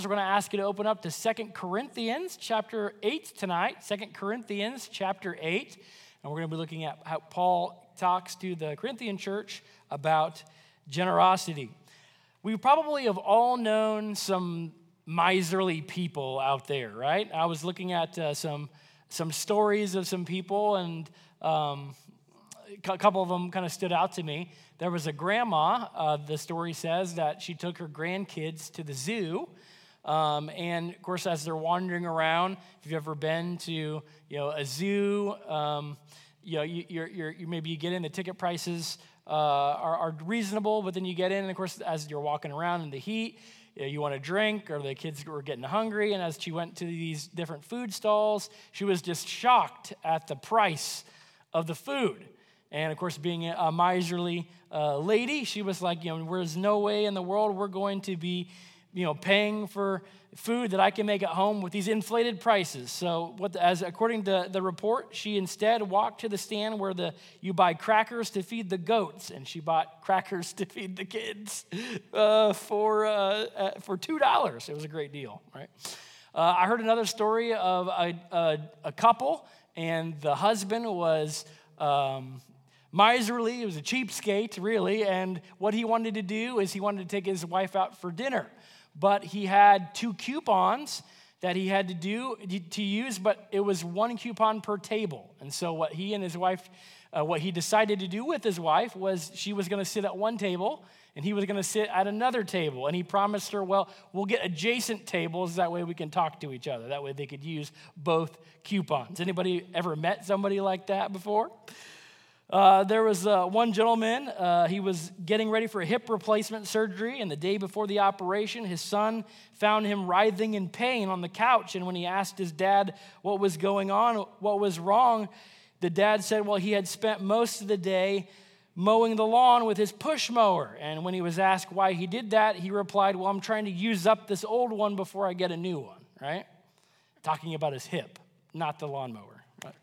We're going to ask you to open up to 2 Corinthians chapter 8 tonight, 2 Corinthians chapter 8. And we're going to be looking at how Paul talks to the Corinthian church about generosity. We probably have all known some miserly people out there, right? I was looking at some stories of some people, and a couple of them kind of stood out to me. There was a grandma, the story says, that she took her grandkids to the zoo. And of course, as they're wandering around, if you've ever been to a zoo, you maybe you get in, the ticket prices are reasonable, but then you get in, and of course, as you're walking around in the heat, you want a drink, or the kids were getting hungry, and as she went to these different food stalls, she was just shocked at the price of the food. And of course, being a miserly lady, she was like, there's no way in the world we're going to be paying for food that I can make at home with these inflated prices. So according to the report, she instead walked to the stand where you buy crackers to feed the goats, and she bought crackers to feed the kids for $2. It was a great deal, right? I heard another story of a couple, and the husband was miserly. He was a cheapskate, really, and what he wanted to do is he wanted to take his wife out for dinner. But he had 2 coupons that he had to use, but it was 1 coupon per table. And so what he decided to do with his wife was she was going to sit at one table, and he was going to sit at another table. And he promised her, well, we'll get adjacent tables, that way we can talk to each other. That way they could use both coupons. Anybody ever met somebody like that before? There was one gentleman, he was getting ready for a hip replacement surgery, and the day before the operation, his son found him writhing in pain on the couch, and when he asked his dad what was going on, what was wrong, the dad said, well, he had spent most of the day mowing the lawn with his push mower, and when he was asked why he did that, he replied, well, I'm trying to use up this old one before I get a new one, right? Talking about his hip, not the lawnmower, right?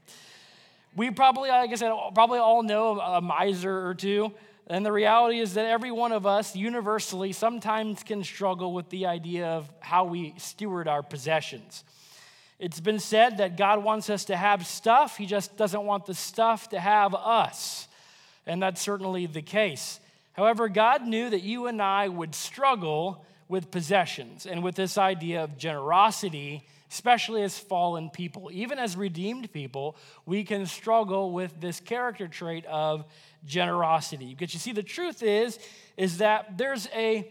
We probably, like I said, all know a miser or two. And the reality is that every one of us universally sometimes can struggle with the idea of how we steward our possessions. It's been said that God wants us to have stuff. He just doesn't want the stuff to have us. And that's certainly the case. However, God knew that you and I would struggle with possessions and with this idea of generosity, especially as fallen people. Even as redeemed people, we can struggle with this character trait of generosity. Because you see, the truth is that there's a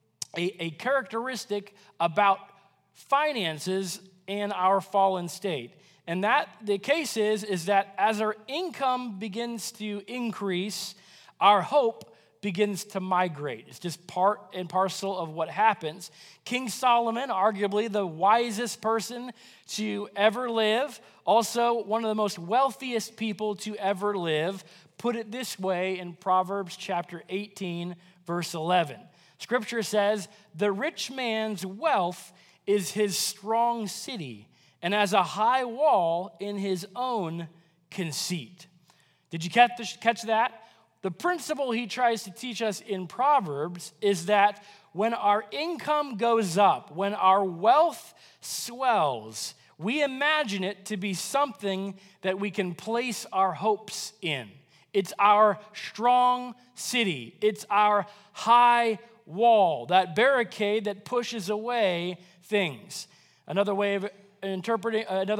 characteristic about finances in our fallen state. And that the case is that as our income begins to increase, our hope begins to migrate. It's just part and parcel of what happens. King Solomon, arguably the wisest person to ever live, also one of the most wealthiest people to ever live, put it this way in Proverbs chapter 18, verse 11. Scripture says, the rich man's wealth is his strong city, and as a high wall in his own conceit. Did you catch that? The principle he tries to teach us in Proverbs is that when our income goes up, when our wealth swells, we imagine it to be something that we can place our hopes in. It's our strong city. It's our high wall, that barricade that pushes away things. Another way of interpreting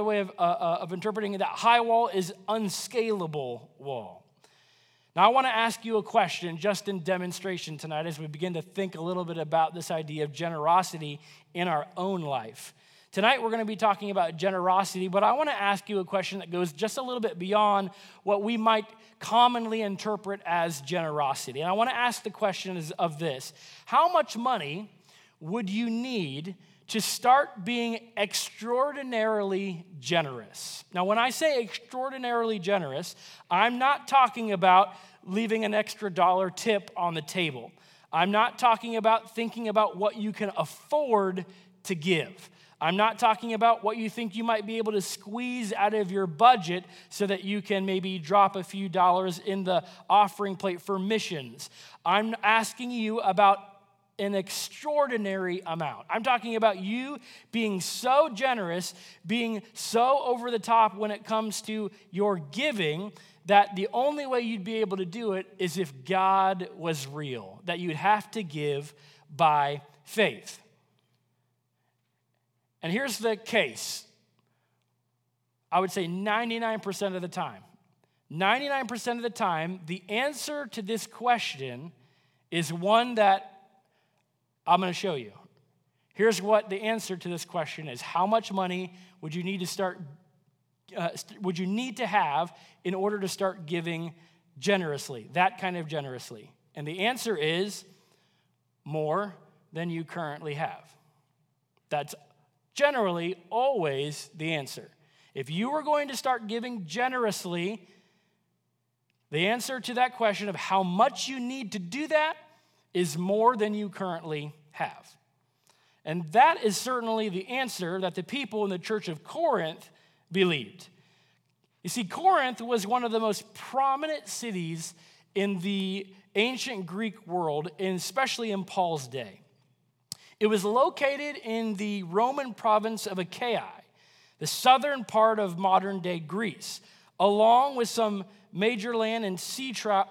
that high wall is unscalable wall. Now, I want to ask you a question just in demonstration tonight as we begin to think a little bit about this idea of generosity in our own life. Tonight, we're going to be talking about generosity, but I want to ask you a question that goes just a little bit beyond what we might commonly interpret as generosity. And I want to ask the question of this: how much money would you need to start being extraordinarily generous? Now, when I say extraordinarily generous, I'm not talking about leaving an extra dollar tip on the table. I'm not talking about thinking about what you can afford to give. I'm not talking about what you think you might be able to squeeze out of your budget so that you can maybe drop a few dollars in the offering plate for missions. I'm asking you about an extraordinary amount. I'm talking about you being so generous, being so over the top when it comes to your giving, that the only way you'd be able to do it is if God was real, that you'd have to give by faith. And here's the case. I would say 99% of the time. 99% of the time, the answer to this question is one that I'm going to show you. Here's what the answer to this question is. How much money would you need to have in order to start giving generously, that kind of generously? And the answer is more than you currently have. That's generally always the answer. If you were going to start giving generously, the answer to that question of how much you need to do that is more than you currently have. And that is certainly the answer that the people in the church of Corinth believed. You see, Corinth was one of the most prominent cities in the ancient Greek world, and especially in Paul's day. It was located in the Roman province of Achaia, the southern part of modern-day Greece, along with some major land and sea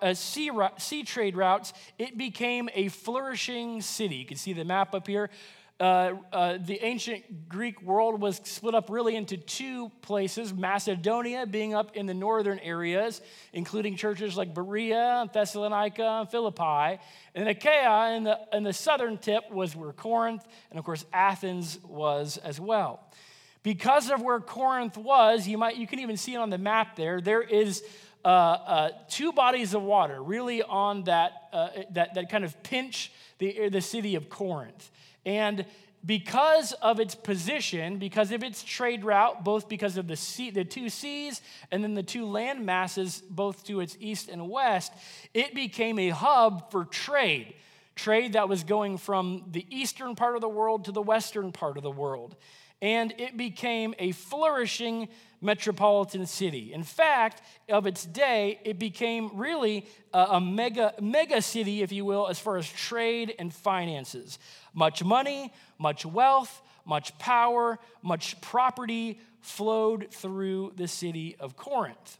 trade routes. It became a flourishing city. You can see the map up here. The ancient Greek world was split up really into two places, Macedonia being up in the northern areas, including churches like Berea, Thessalonica, and Philippi. And Achaia in the southern tip was where Corinth, and of course Athens was as well. Because of where Corinth was, you can even see it on the map there. There is two bodies of water really on that kind of pinch the city of Corinth. And because of its position, because of its trade route, both because of the two seas and then the two land masses, both to its east and west, it became a hub for trade that was going from the eastern part of the world to the western part of the world. And it became a flourishing metropolitan city. In fact, of its day, it became really a mega city, if you will, as far as trade and finances. Much money, much wealth, much power, much property flowed through the city of Corinth.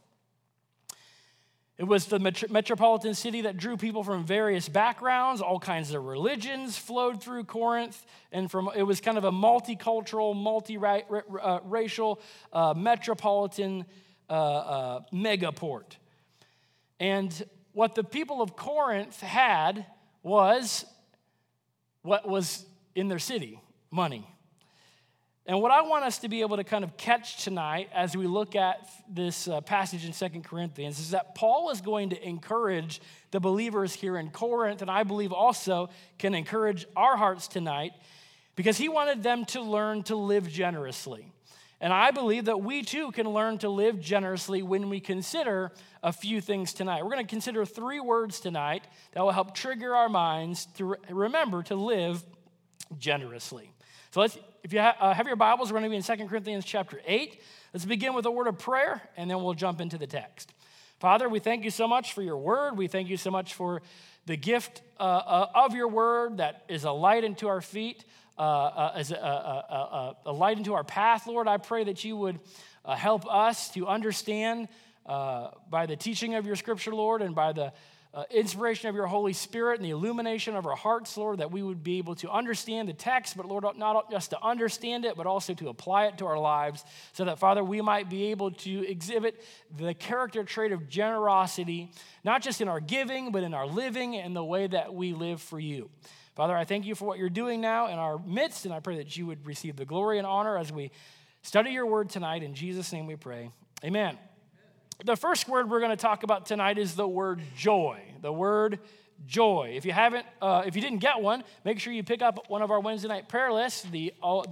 It was the metropolitan city that drew people from various backgrounds. All kinds of religions flowed through Corinth. And it was kind of a multicultural, multiracial, metropolitan megaport. And what the people of Corinth had was what was in their city, money. And what I want us to be able to kind of catch tonight as we look at this passage in 2 Corinthians is that Paul is going to encourage the believers here in Corinth, and I believe also can encourage our hearts tonight, because he wanted them to learn to live generously. And I believe that we too can learn to live generously when we consider a few things tonight. We're going to consider 3 words tonight that will help trigger our minds to remember to live generously. So if you have your Bibles, we're going to be in 2 Corinthians chapter 8. Let's begin with a word of prayer, and then we'll jump into the text. Father, we thank you so much for your word. We thank you so much for the gift of your word that is a light into our feet, as a light into our path. Lord, I pray that you would help us to understand by the teaching of your scripture, Lord, and by the inspiration of your Holy Spirit and the illumination of our hearts, Lord, that we would be able to understand the text, but Lord, not just to understand it, but also to apply it to our lives, so that, Father, we might be able to exhibit the character trait of generosity, not just in our giving, but in our living and the way that we live for you. Father, I thank you for what you're doing now in our midst, and I pray that you would receive the glory and honor as we study your word tonight. In Jesus' name we pray. Amen. The first word we're going to talk about tonight is the word joy. The word joy. If you didn't get one, make sure you pick up one of our Wednesday night prayer lists. The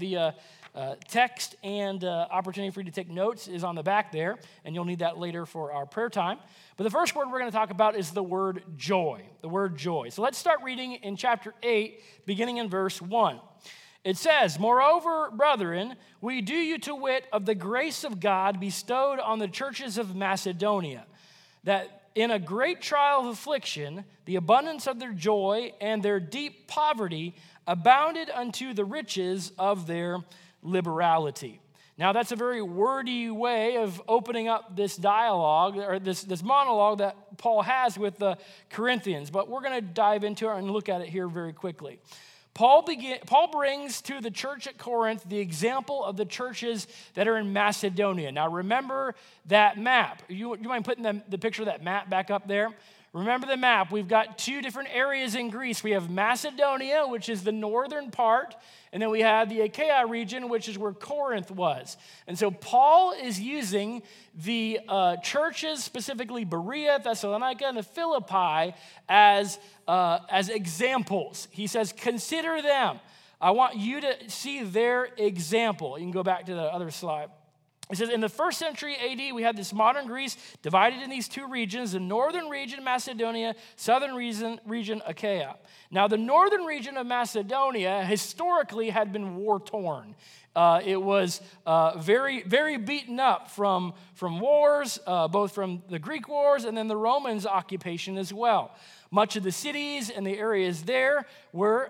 text and opportunity for you to take notes is on the back there, and you'll need that later for our prayer time. But the first word we're going to talk about is the word joy. The word joy. So let's start reading in chapter 8, beginning in verse 1. It says, "Moreover, brethren, we do you to wit of the grace of God bestowed on the churches of Macedonia, that in a great trial of affliction, the abundance of their joy and their deep poverty abounded unto the riches of their liberality. Now, that's a very wordy way of opening up this dialogue, or this monologue that Paul has with the Corinthians, but we're going to dive into it and look at it here very quickly. Paul brings to the church at Corinth the example of the churches that are in Macedonia. Now, remember that map. You mind putting the picture of that map back up there? Remember the map. We've got two different areas in Greece. We have Macedonia, which is the northern part, and then we have the Achaia region, which is where Corinth was. And so Paul is using the churches, specifically Berea, Thessalonica, and the Philippi, as examples. He says, consider them. I want you to see their example. You can go back to the other slide. It says, in the first century AD, we had this modern Greece divided in these two regions, the northern region, Macedonia, southern region, Achaia. Now, the northern region of Macedonia historically had been war-torn. It was very, very beaten up from wars, both from the Greek wars and then the Romans' occupation as well. Much of the cities and the areas there were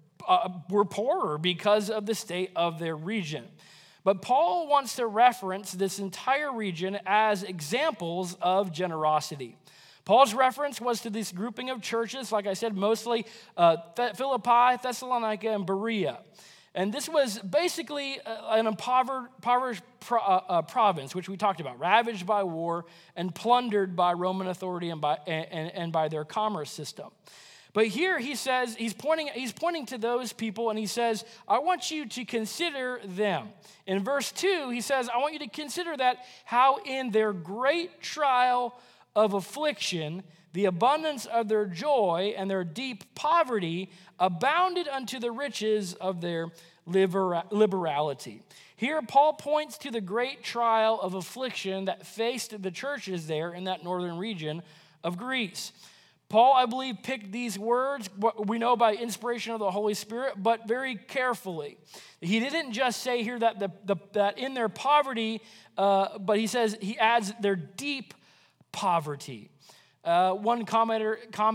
poorer because of the state of their region. But Paul wants to reference this entire region as examples of generosity. Paul's reference was to this grouping of churches, like I said, mostly Philippi, Thessalonica, and Berea. And this was basically an impoverished province, which we talked about, ravaged by war and plundered by Roman authority and by their commerce system. But here he says, he's pointing to those people, and he says, I want you to consider them. In verse 2, he says, I want you to consider that how in their great trial of affliction, the abundance of their joy and their deep poverty abounded unto the riches of their liberality. Here, Paul points to the great trial of affliction that faced the churches there in that northern region of Greece. Paul, I believe, picked these words, what we know by inspiration of the Holy Spirit, but very carefully. He didn't just say here that in their poverty, but he adds their deep poverty. One commentator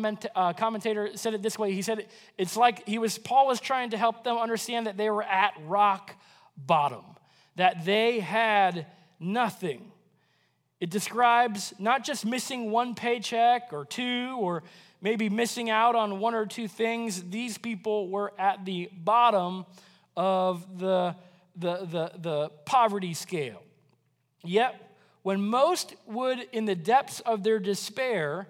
said it this way. He said it's like Paul was trying to help them understand that they were at rock bottom, that they had nothing. It describes not just missing one paycheck or two, or maybe missing out on one or two things. These people were at the bottom of the poverty scale. Yet, when most would, in the depths of their despair,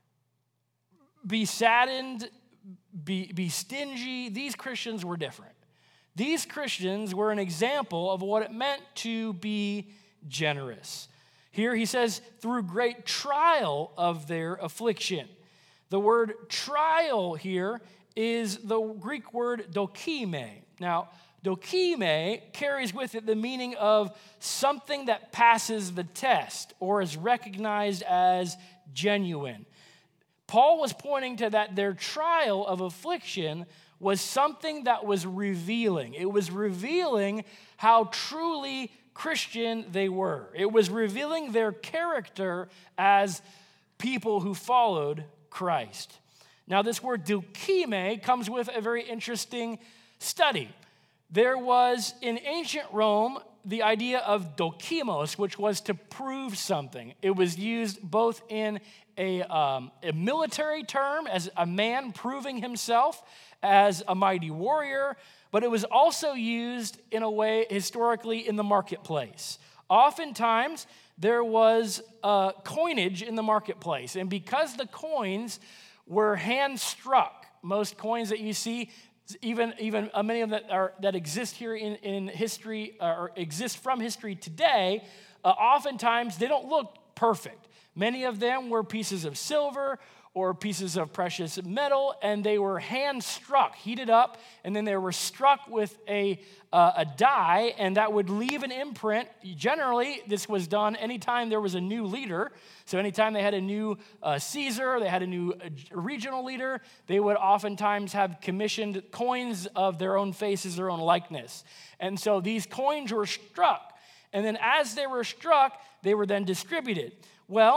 be saddened, be stingy, these Christians were different. These Christians were an example of what it meant to be generous. Here he says, through great trial of their affliction. The word trial here is the Greek word dokime. Now, dokime carries with it the meaning of something that passes the test or is recognized as genuine. Paul was pointing to that their trial of affliction was something that was revealing. It was revealing how truly Christian they were. It was revealing their character as people who followed Christ. Now, this word dokime comes with a very interesting study. There was in ancient Rome the idea of dokimos, which was to prove something. It was used both in a military term as a man proving himself as a mighty warrior, but it was also used in a way historically in the marketplace. Oftentimes, there was coinage in the marketplace, and because the coins were hand-struck, most coins that you see, even many of them that exist here in history or exist from history today, oftentimes they don't look perfect. Many of them were pieces of silver or pieces of precious metal, and they were hand-struck, heated up, and then they were struck with a die, and that would leave an imprint. Generally, this was done anytime there was a new leader. So anytime they had a new Caesar, they had a new regional leader, they would oftentimes have commissioned coins of their own faces, their own likeness. And so these coins were struck, and then as they were struck, they were then distributed. Well,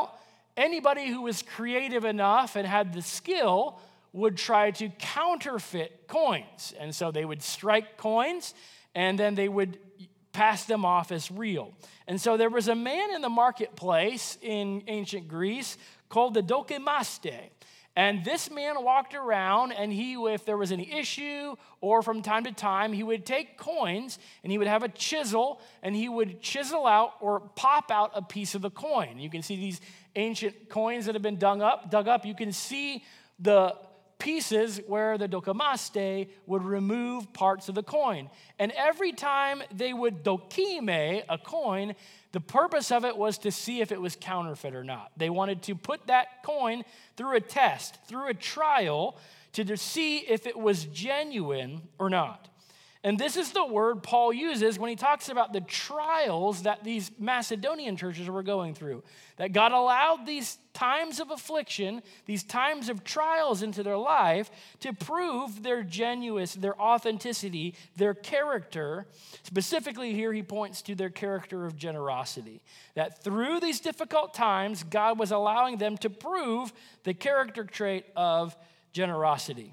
anybody who was creative enough and had the skill would try to counterfeit coins. And so they would strike coins, and then they would pass them off as real. And so there was a man in the marketplace in ancient Greece called the Dokimaste. And this man walked around, and if there was any issue, or from time to time, he would take coins, and he would have a chisel, and he would chisel out or pop out a piece of the coin. You can see these ancient coins that have been dug up. You can see the pieces where the Dokimaste would remove parts of the coin. And every time they would dokime a coin, the purpose of it was to see if it was counterfeit or not. They wanted to put that coin through a test, through a trial, to see if it was genuine or not. And this is the word Paul uses when he talks about the trials that these Macedonian churches were going through. That God allowed these times of affliction, these times of trials into their life to prove their genuineness, their authenticity, their character. Specifically here he points to their character of generosity. That through these difficult times, God was allowing them to prove the character trait of generosity.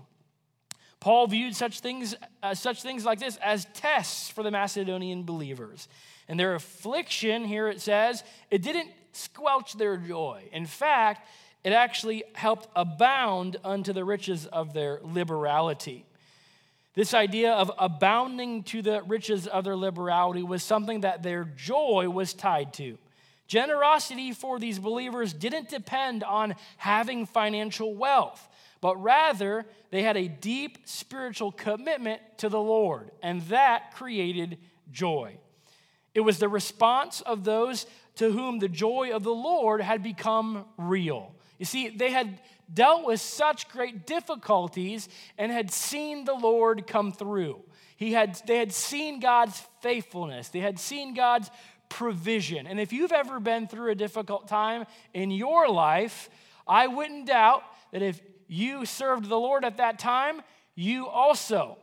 Paul viewed such things like this as tests for the Macedonian believers. And their affliction, here it says, it didn't squelch their joy. In fact, it actually helped abound unto the riches of their liberality. This idea of abounding to the riches of their liberality was something that their joy was tied to. Generosity for these believers didn't depend on having financial wealth, but rather they had a deep spiritual commitment to the Lord, and that created joy. It was the response of those to whom the joy of the Lord had become real. You see, they had dealt with such great difficulties and had seen the Lord come through. They had seen God's faithfulness. They had seen God's provision. And if you've ever been through a difficult time in your life, I wouldn't doubt that if you served the Lord at that time, you also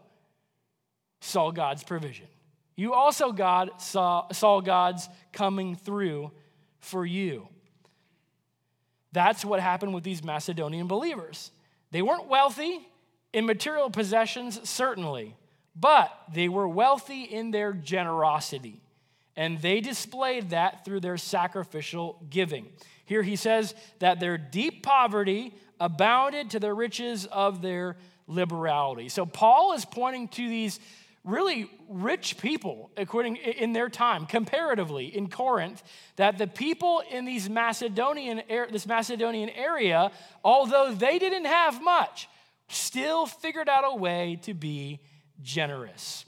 saw God's provision. You also saw God's coming through for you. That's what happened with these Macedonian believers. They weren't wealthy in material possessions, certainly, but they were wealthy in their generosity. And they displayed that through their sacrificial giving. Here he says that their deep poverty abounded to the riches of their liberality. So Paul is pointing to these really rich people in their time, comparatively in Corinth, that the people in this Macedonian area, although they didn't have much, still figured out a way to be generous.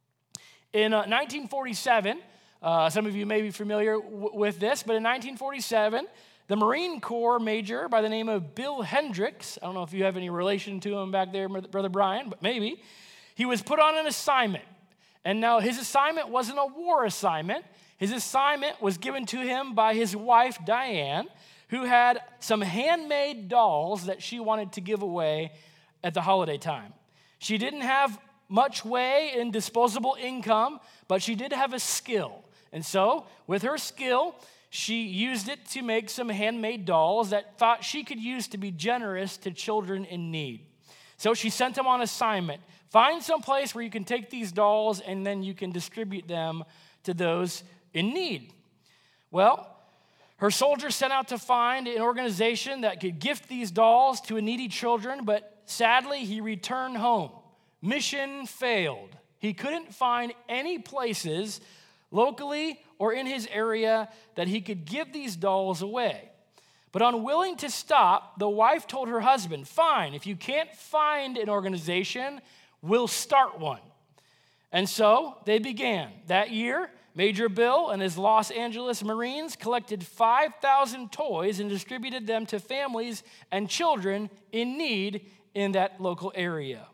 In 1947, some of you may be familiar with this, but in 1947, the Marine Corps major by the name of Bill Hendricks, I don't know if you have any relation to him back there, Brother Brian, but maybe, he was put on an assignment. And now his assignment wasn't a war assignment. His assignment was given to him by his wife, Diane, who had some handmade dolls that she wanted to give away at the holiday time. She didn't have much way in disposable income, but she did have a skill. And so, with her skill, she used it to make some handmade dolls that thought she could use to be generous to children in need. So she sent them on assignment. Find some place where you can take these dolls and then you can distribute them to those in need. Well, her soldiers set out to find an organization that could gift these dolls to needy children, but sadly, he returned home. Mission failed. He couldn't find any places locally or in his area that he could give these dolls away. But unwilling to stop, the wife told her husband, fine, if you can't find an organization, we'll start one. And so they began. That year, Major Bill and his Los Angeles Marines collected 5,000 toys and distributed them to families and children in need in that local area.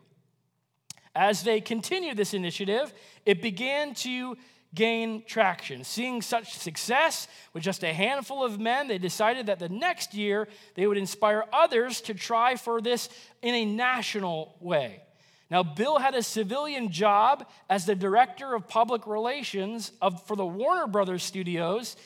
As they continued this initiative, it began to gain traction. Seeing such success with just a handful of men, they decided that the next year they would inspire others to try for this in a national way. Now, Bill had a civilian job as the director of public relations for the Warner Brothers studios,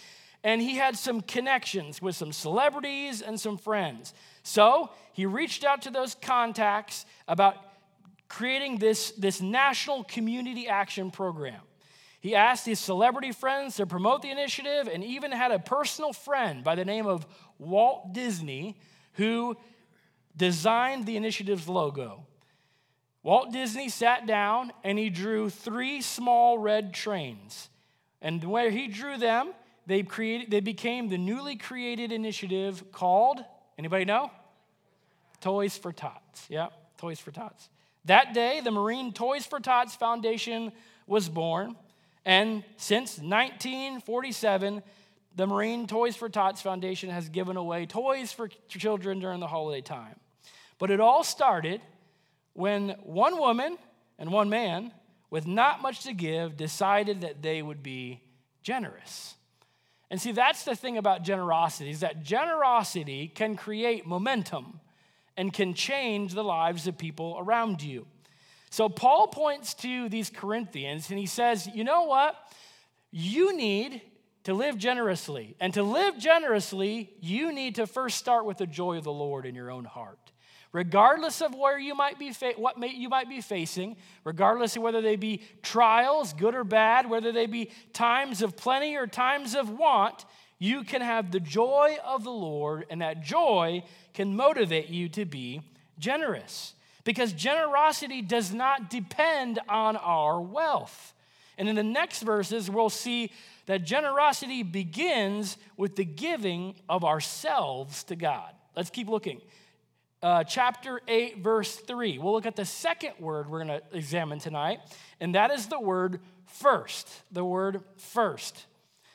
and he had some connections with some celebrities and some friends. So he reached out to those contacts about creating this national community action program. He asked his celebrity friends to promote the initiative and even had a personal friend by the name of Walt Disney who designed the initiative's logo. Walt Disney sat down and he drew 3 small red trains. And where he drew them, they became the newly created initiative called, anybody know? Toys for Tots. Yeah, Toys for Tots. That day, the Marine Toys for Tots Foundation was born. And since 1947, the Marine Toys for Tots Foundation has given away toys for children during the holiday time. But it all started when one woman and one man, with not much to give, decided that they would be generous. And see, that's the thing about generosity, is that generosity can create momentum and can change the lives of people around you. So Paul points to these Corinthians and he says, you know what? You need to live generously. And to live generously, you need to first start with the joy of the Lord in your own heart. Regardless of where you might be, you might be facing, regardless of whether they be trials, good or bad, whether they be times of plenty or times of want, you can have the joy of the Lord, and that joy can motivate you to be generous. Because generosity does not depend on our wealth. And in the next verses, we'll see that generosity begins with the giving of ourselves to God. Let's keep looking. Chapter 8, verse 3. We'll look at the second word we're going to examine tonight, and that is the word first. The word first.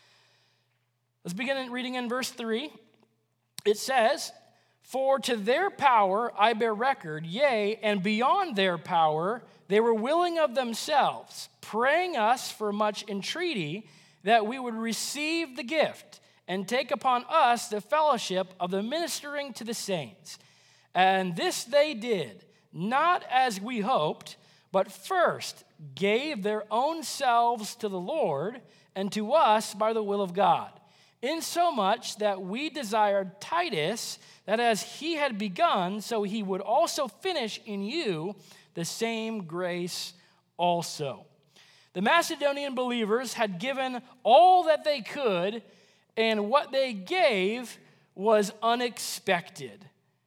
Let's begin reading in verse 3. It says, "For to their power I bear record, yea, and beyond their power they were willing of themselves, praying us for much entreaty that we would receive the gift and take upon us the fellowship of the ministering to the saints. And this they did, not as we hoped, but first gave their own selves to the Lord and to us by the will of God, insomuch that we desired Titus, that as he had begun, so he would also finish in you the same grace also." The Macedonian believers had given all that they could, and what they gave was unexpected.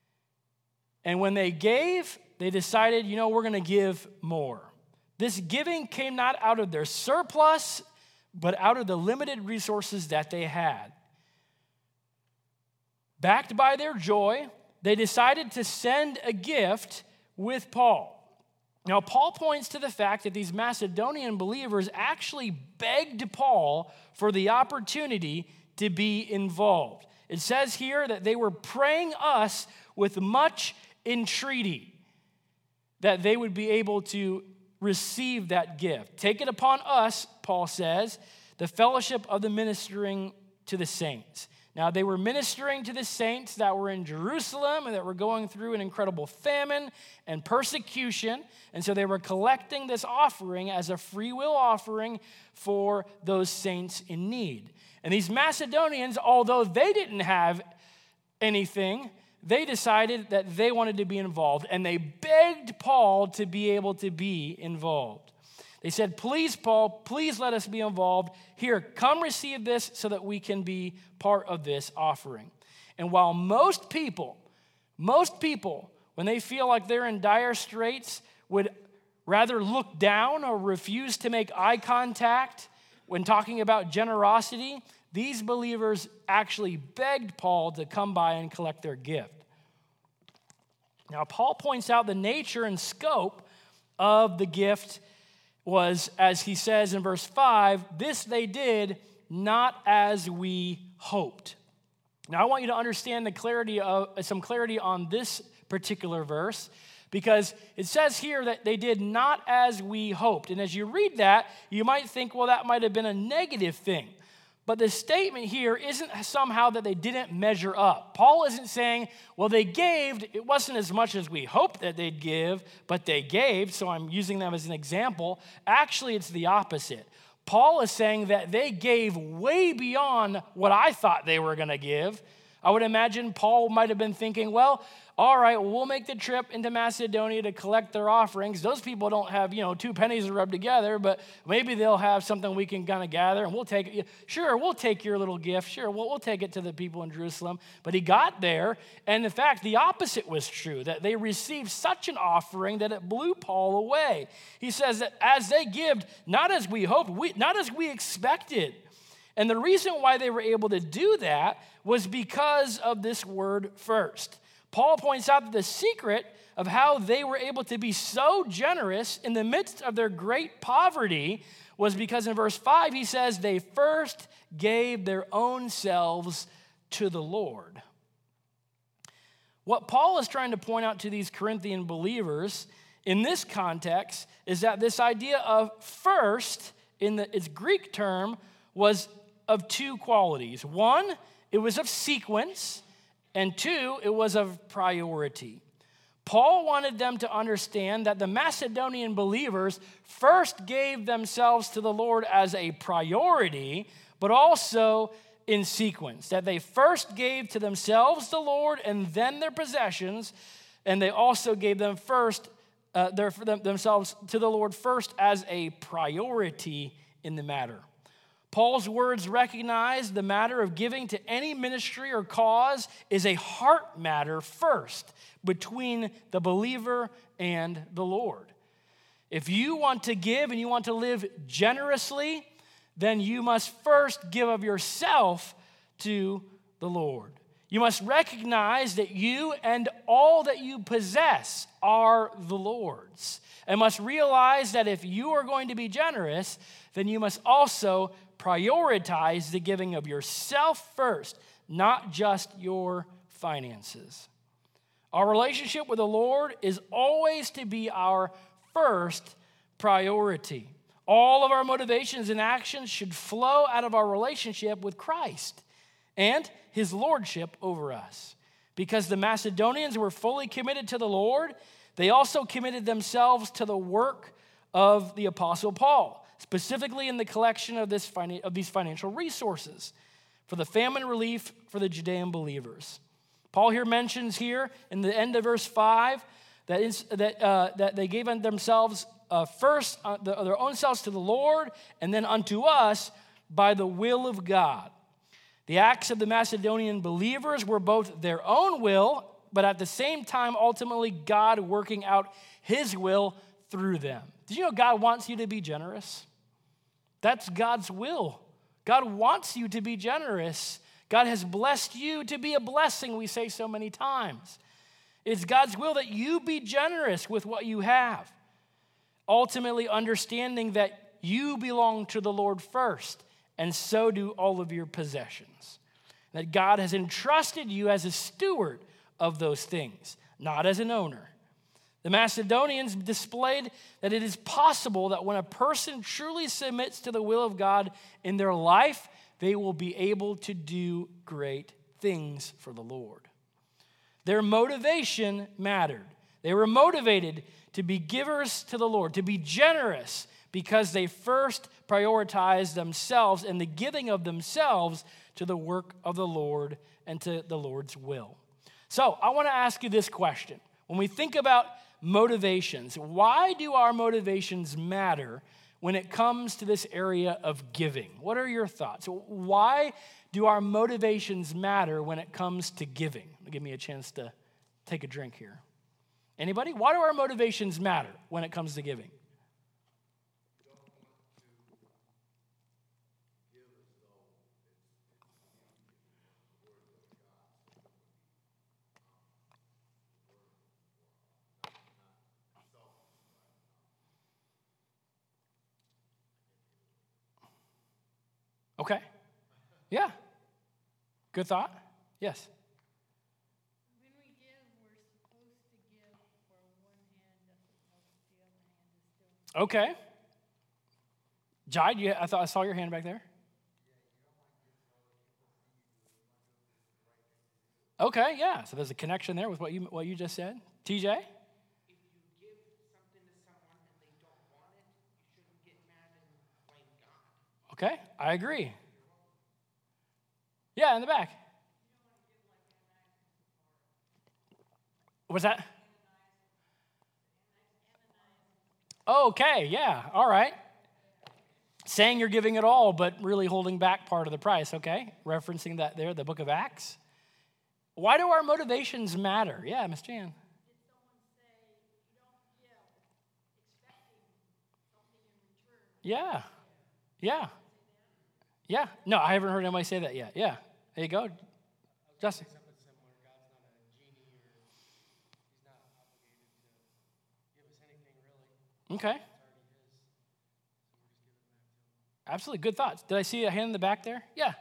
And when they gave, they decided, we're going to give more. This giving came not out of their surplus, but out of the limited resources that they had. Backed by their joy, they decided to send a gift with Paul. Now, Paul points to the fact that these Macedonian believers actually begged Paul for the opportunity to be involved. It says here that they were praying us with much entreaty that they would be able to receive that gift. Take it upon us, Paul says, the fellowship of the ministering to the saints. Now, they were ministering to the saints that were in Jerusalem and that were going through an incredible famine and persecution. And so they were collecting this offering as a free will offering for those saints in need. And these Macedonians, although they didn't have anything, they decided that they wanted to be involved. And they begged Paul to be able to be involved. They said, "Please, Paul, please let us be involved. Here, come receive this so that we can be part of this offering." And while most people, when they feel like they're in dire straits, would rather look down or refuse to make eye contact when talking about generosity, these believers actually begged Paul to come by and collect their gift. Now, Paul points out the nature and scope of the gift was, as he says in verse 5, "This they did not as we hoped." Now, I want you to understand some clarity on this particular verse, because it says here that they did not as we hoped. And as you read that, you might think, well, that might have been a negative thing. But the statement here isn't somehow that they didn't measure up. Paul isn't saying, well, they gave, it wasn't as much as we hoped that they'd give, but they gave, so I'm using them as an example. Actually, it's the opposite. Paul is saying that they gave way beyond what I thought they were going to give. I would imagine Paul might have been thinking, well, all right, we'll make the trip into Macedonia to collect their offerings. Those people don't have, 2 pennies to rub together, but maybe they'll have something we can kind of gather, and we'll take it. Sure, we'll take your little gift. Sure, we'll take it to the people in Jerusalem. But he got there, and in fact, the opposite was true, that they received such an offering that it blew Paul away. He says that as they give, not as we hoped, not as we expected. And the reason why they were able to do that was because of this word first. Paul points out that the secret of how they were able to be so generous in the midst of their great poverty was because in verse 5 he says they first gave their own selves to the Lord. What Paul is trying to point out to these Corinthian believers in this context is that this idea of first in its Greek term was of 2 qualities. One, it was of sequence. And 2, it was of priority. Paul wanted them to understand that the Macedonian believers first gave themselves to the Lord as a priority, but also in sequence. That they first gave to themselves the Lord and then their possessions, and they also gave them themselves to the Lord first as a priority in the matter. Paul's words recognize the matter of giving to any ministry or cause is a heart matter first between the believer and the Lord. If you want to give and you want to live generously, then you must first give of yourself to the Lord. You must recognize that you and all that you possess are the Lord's, and must realize that if you are going to be generous, then you must also prioritize the giving of yourself first, not just your finances. Our relationship with the Lord is always to be our first priority. All of our motivations and actions should flow out of our relationship with Christ and his lordship over us. Because the Macedonians were fully committed to the Lord, they also committed themselves to the work of the Apostle Paul, specifically in the collection of these financial resources for the famine relief for the Judean believers. Paul here mentions here in the end of verse 5 that they gave themselves first their own selves to the Lord and then unto us by the will of God. The acts of the Macedonian believers were both their own will, but at the same time, ultimately, God working out his will through them. Did you know God wants you to be generous? That's God's will. God wants you to be generous. God has blessed you to be a blessing, we say so many times. It's God's will that you be generous with what you have, ultimately understanding that you belong to the Lord first, and so do all of your possessions. That God has entrusted you as a steward of those things, not as an owner. The Macedonians displayed that it is possible that when a person truly submits to the will of God in their life, they will be able to do great things for the Lord. Their motivation mattered. They were motivated to be givers to the Lord, to be generous, because they first prioritized themselves and the giving of themselves to the work of the Lord and to the Lord's will. So I want to ask you this question. When we think about motivations, why do our motivations matter when it comes to this area of giving? What are your thoughts? Why do our motivations matter when it comes to giving? Give me a chance to take a drink here. Anybody? Why do our motivations matter when it comes to giving? Okay. Yeah. Good thought. Yes. When we give, we're supposed to give for one hand, else the other hand is still. Okay. Jai, I thought I saw your hand back there. Okay, yeah. So there's a connection there with what you just said. TJ? If you give something to someone and they don't want it, you shouldn't get mad and blame God. Okay, I agree. Yeah, in the back. What's that? Okay, yeah, all right. Saying you're giving it all, but really holding back part of the price, okay? Referencing that there, the book of Acts. Why do our motivations matter? Yeah, Miss Jan. Did someone say you don't give expecting something in return? Yeah, yeah, yeah. No, I haven't heard anybody say that yet. Yeah, there you go. Justin. Something similar. God's not a genie, or he's not obligated to give us anything really. Okay. It's already his, so we're just giving it back to him. Absolutely. Good thoughts. Did I see a hand in the back there? Yeah.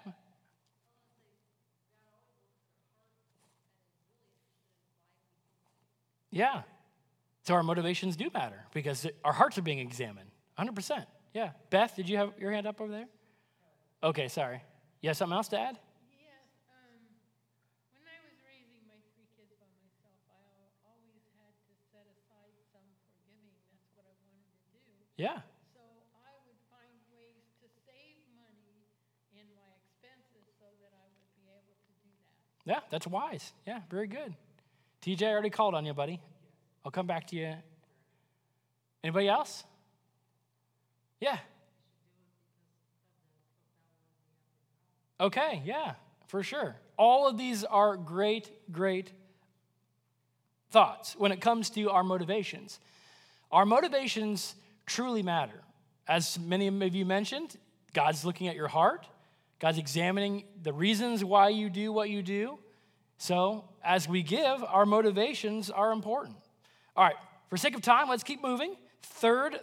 Yeah. So our motivations do matter because our hearts are being examined. 100%. Yeah. Beth, did you have your hand up over there? Okay, sorry. You have something else to add? Yes. When I was raising my 3 kids by myself, I always had to set aside some for giving. That's what I wanted to do. Yeah. So I would find ways to save money in my expenses so that I would be able to do that. Yeah, that's wise. Yeah, very good. TJ, I already called on you, buddy. I'll come back to you. Anybody else? Yeah. Okay, yeah, for sure. All of these are great, great thoughts when it comes to our motivations. Our motivations truly matter. As many of you mentioned, God's looking at your heart. God's examining the reasons why you do what you do. So as we give, our motivations are important. All right, for sake of time, let's keep moving. Third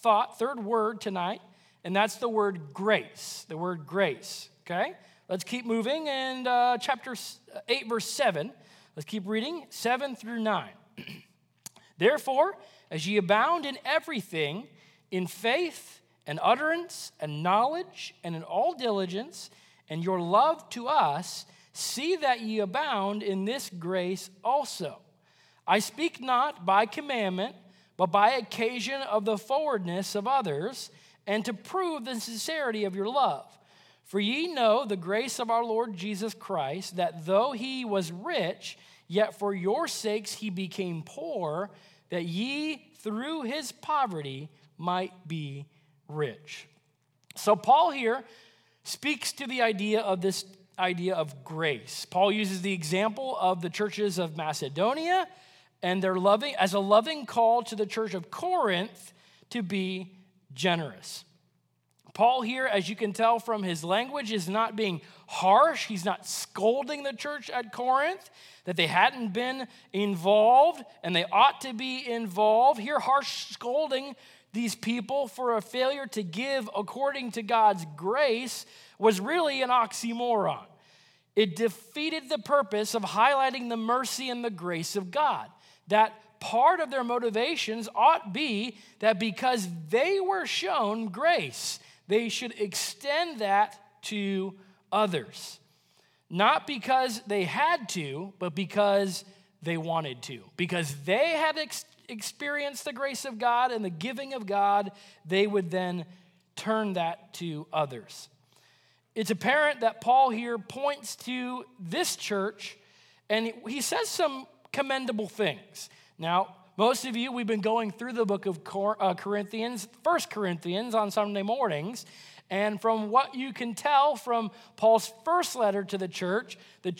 word tonight, and that's the word grace. The word grace, okay? Let's keep moving, and chapter 8, verse 7. Let's keep reading, 7 through 9. Therefore, as ye abound in everything, in faith and utterance and knowledge and in all diligence, and your love to us, see that ye abound in this grace also. I speak not by commandment, but by occasion of the forwardness of others, and to prove the sincerity of your love. For ye know the grace of our Lord Jesus Christ, that though he was rich, yet for your sakes he became poor, that ye through his poverty might be rich. So Paul here speaks to the idea of this idea of grace. Paul uses the example of the churches of Macedonia and their loving call to the church of Corinth to be generous. Paul here, as you can tell from his language, is not being harsh. He's not scolding the church at Corinth that they hadn't been involved and they ought to be involved. Here, harsh scolding these people for a failure to give according to God's grace was really an oxymoron. It defeated the purpose of highlighting the mercy and the grace of God. That part of their motivations ought be that because they were shown grace, they should extend that to others. Not because they had to, but because they wanted to. Because they had experienced the grace of God and the giving of God, they would then turn that to others. It's apparent that Paul here points to this church, and he says some commendable things. Now, most of you, we've been going through the book of Corinthians, 1 Corinthians on Sunday mornings, and from what you can tell from Paul's first letter to the church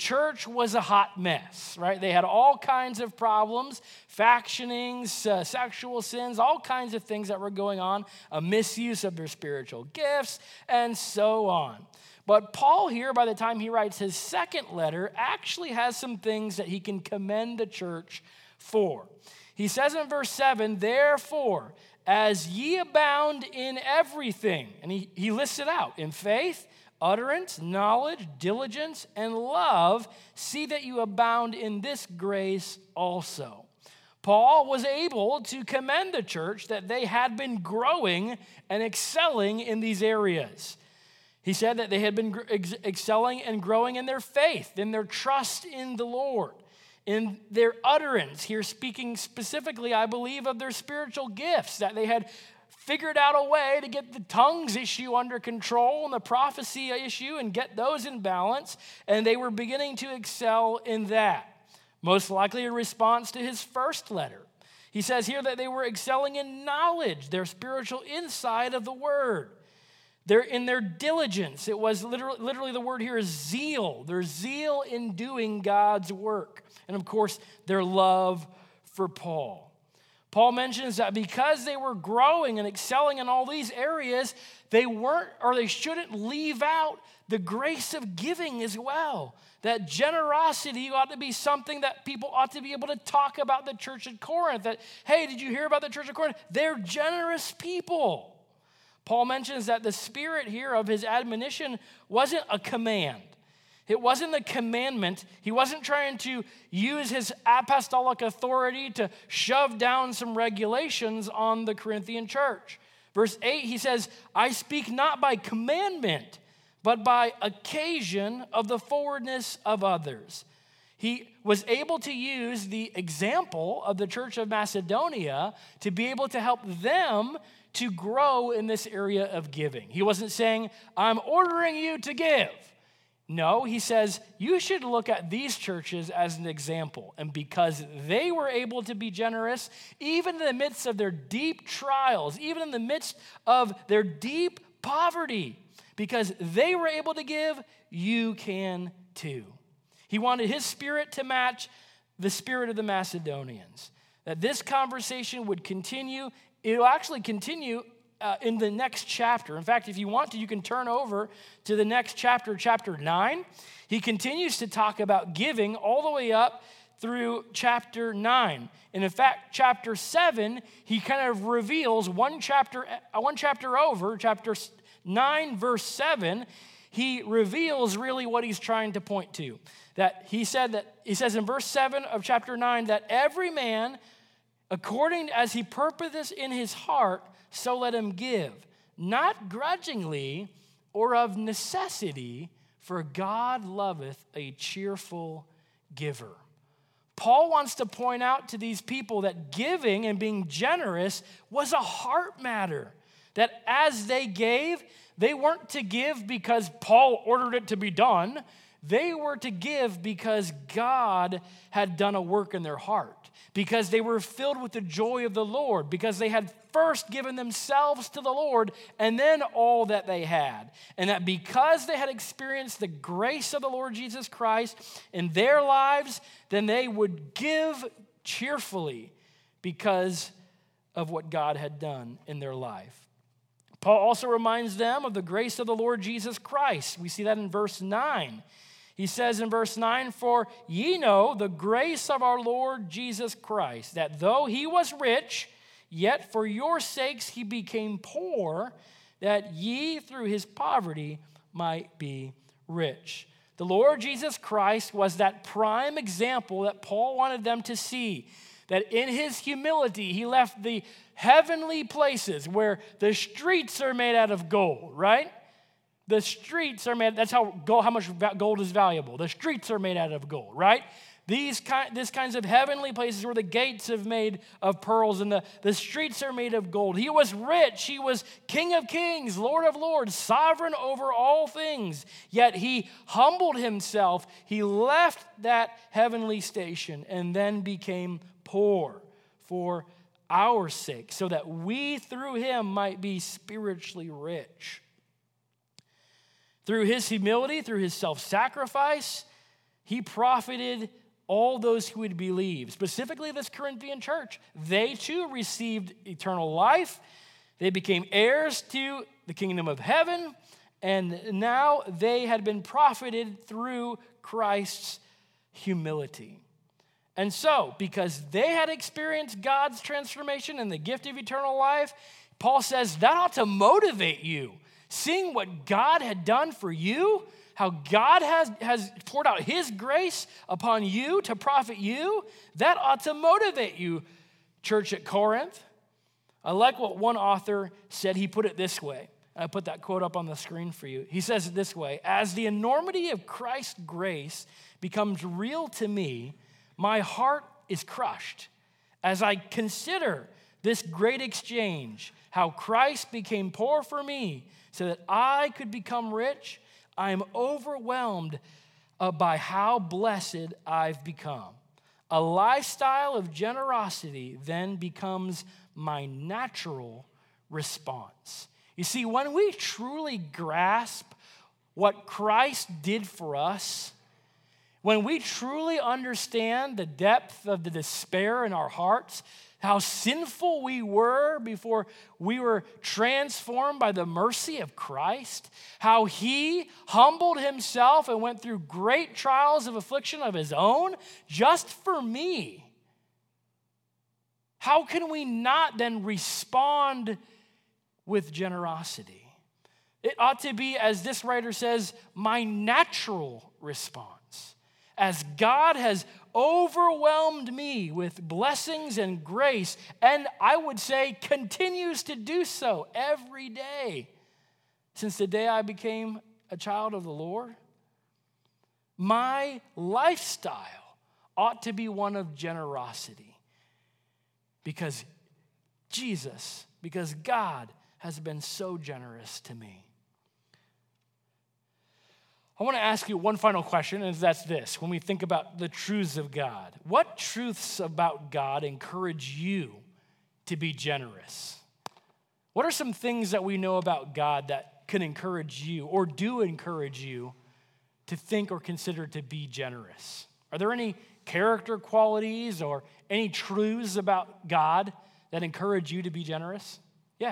was a hot mess, right? They had all kinds of problems, factionings, sexual sins, all kinds of things that were going on, a misuse of their spiritual gifts, and so on. But Paul here, by the time he writes his second letter, actually has some things that he can commend the church for. He says in verse 7, therefore, as ye abound in everything, and he lists it out, in faith, utterance, knowledge, diligence, and love, see that you abound in this grace also. Paul was able to commend the church that they had been growing and excelling in these areas. He said that they had been excelling and growing in their faith, in their trust in the Lord, in their utterance. Here speaking specifically, I believe, of their spiritual gifts, that they had figured out a way to get the tongues issue under control and the prophecy issue and get those in balance, and they were beginning to excel in that. Most likely in response to his first letter. He says here that they were excelling in knowledge, their spiritual insight of the word. They're in their diligence. It was literally the word here is zeal. Their zeal in doing God's work. And of course, their love for Paul. Paul mentions that because they were growing and excelling in all these areas, they shouldn't leave out the grace of giving as well. That generosity ought to be something that people ought to be able to talk about the church at Corinth. That, hey, did you hear about the church at Corinth? They're generous people. Paul mentions that the spirit here of his admonition wasn't a command. It wasn't a commandment. He wasn't trying to use his apostolic authority to shove down some regulations on the Corinthian church. Verse 8, he says, I speak not by commandment, but by occasion of the forwardness of others. He was able to use the example of the church of Macedonia to be able to help them to grow in this area of giving. He wasn't saying, I'm ordering you to give. No, he says, you should look at these churches as an example. And because they were able to be generous, even in the midst of their deep trials, even in the midst of their deep poverty, because they were able to give, you can too. He wanted his spirit to match the spirit of the Macedonians. That this conversation would continue. It'll actually continue in the next chapter. In fact, if you want to, you can turn over to the next chapter, chapter 9. He continues to talk about giving all the way up through chapter 9. And in fact, chapter 7, he kind of reveals one chapter over, chapter 9, verse 7, he reveals really what he's trying to point to. That he says in verse 7 of chapter 9 that every man, according as he purposeth in his heart, so let him give, not grudgingly or of necessity, for God loveth a cheerful giver. Paul wants to point out to these people that giving and being generous was a heart matter. That as they gave, they weren't to give because Paul ordered it to be done. They were to give because God had done a work in their heart, because they were filled with the joy of the Lord, because they had first given themselves to the Lord and then all that they had. And that because they had experienced the grace of the Lord Jesus Christ in their lives, then they would give cheerfully because of what God had done in their life. Paul also reminds them of the grace of the Lord Jesus Christ. We see that in verse 9. He says in verse 9, for ye know the grace of our Lord Jesus Christ, that though he was rich, yet for your sakes he became poor, that ye through his poverty might be rich. The Lord Jesus Christ was that prime example that Paul wanted them to see, that in his humility he left the heavenly places where the streets are made out of gold, right? The streets are made, that's how much gold is valuable. The streets are made out of gold, right? These kinds of heavenly places where the gates are made of pearls and the streets are made of gold. He was rich. He was King of kings, Lord of lords, sovereign over all things. Yet he humbled himself. He left that heavenly station and then became poor for our sake, so that we through him might be spiritually rich. Through his humility, through his self-sacrifice, he profited all those who would believe, specifically this Corinthian church. They too received eternal life. They became heirs to the kingdom of heaven, and now they had been profited through Christ's humility. And so, because they had experienced God's transformation and the gift of eternal life, Paul says that ought to motivate you. Seeing what God had done for you, how God has poured out his grace upon you to profit you, that ought to motivate you, church at Corinth. I like what one author said. He put it this way. I put that quote up on the screen for you. He says it this way: as the enormity of Christ's grace becomes real to me, my heart is crushed as I consider this great exchange, how Christ became poor for me so that I could become rich, I am overwhelmed by how blessed I've become. A lifestyle of generosity then becomes my natural response. You see, when we truly grasp what Christ did for us, when we truly understand the depth of the despair in our hearts, how sinful we were before we were transformed by the mercy of Christ, how he humbled himself and went through great trials of affliction of his own just for me, how can we not then respond with generosity? It ought to be, as this writer says, my natural response. As God has overwhelmed me with blessings and grace, and I would say continues to do so every day since the day I became a child of the Lord, my lifestyle ought to be one of generosity because God has been so generous to me. I want to ask you one final question, and that's this. When we think about the truths of God, what truths about God encourage you to be generous? What are some things that we know about God that can encourage you or do encourage you to think or consider to be generous? Are there any character qualities or any truths about God that encourage you to be generous? Yeah.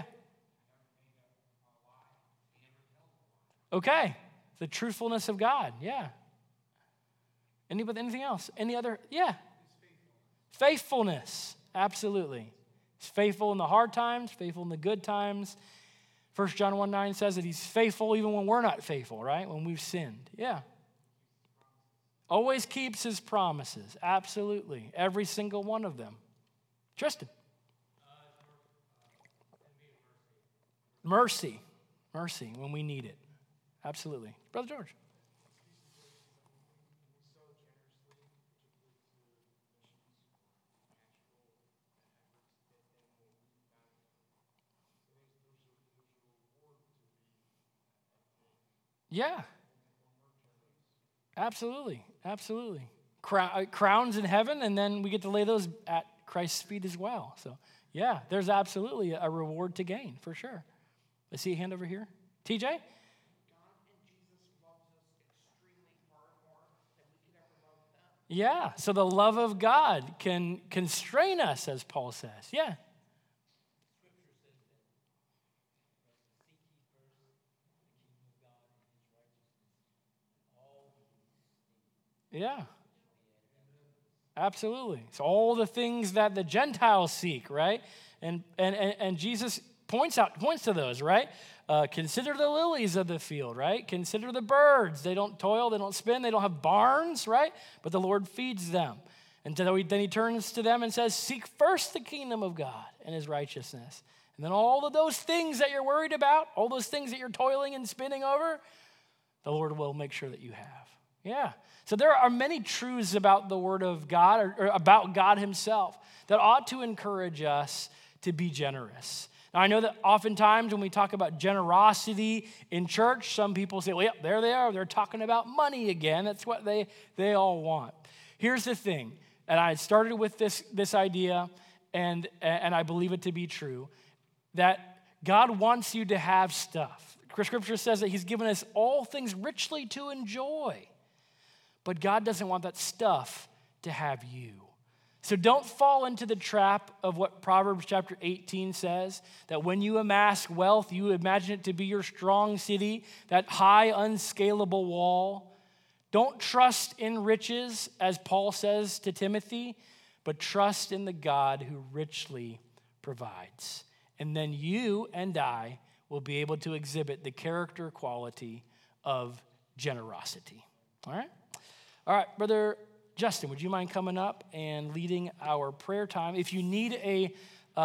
Okay. The truthfulness of God, yeah. Anything else? Any other? Yeah. Faithfulness, absolutely. He's faithful in the hard times, faithful in the good times. 1 John 1:9 says that he's faithful even when we're not faithful, right? When we've sinned, yeah. Always keeps his promises, absolutely. Every single one of them. Tristan. Mercy when we need it. Absolutely. Brother George. Yeah. Absolutely. Crowns in heaven, and then we get to lay those at Christ's feet as well. So, yeah, there's absolutely a reward to gain, for sure. I see a hand over here. TJ? Yeah, so the love of God can constrain us, as Paul says. Yeah. Yeah. Absolutely. So all the things that the Gentiles seek, right? And Jesus points to those, right? Consider the lilies of the field, right? Consider the birds. They don't toil, they don't spin, they don't have barns, right? But the Lord feeds them. And then he turns to them and says, seek first the kingdom of God and his righteousness. And then all of those things that you're worried about, all those things that you're toiling and spinning over, the Lord will make sure that you have. Yeah. So there are many truths about the Word of God or about God himself that ought to encourage us to be generous. Now, I know that oftentimes when we talk about generosity in church, some people say, well, yeah, there they are. They're talking about money again. That's what they all want. Here's the thing, and I started with this idea, and I believe it to be true, that God wants you to have stuff. Scripture says that he's given us all things richly to enjoy. But God doesn't want that stuff to have you. So don't fall into the trap of what Proverbs chapter 18 says, that when you amass wealth, you imagine it to be your strong city, that high, unscalable wall. Don't trust in riches, as Paul says to Timothy, but trust in the God who richly provides. And then you and I will be able to exhibit the character quality of generosity. All right? All right, Brother Justin, would you mind coming up and leading our prayer time? If you need a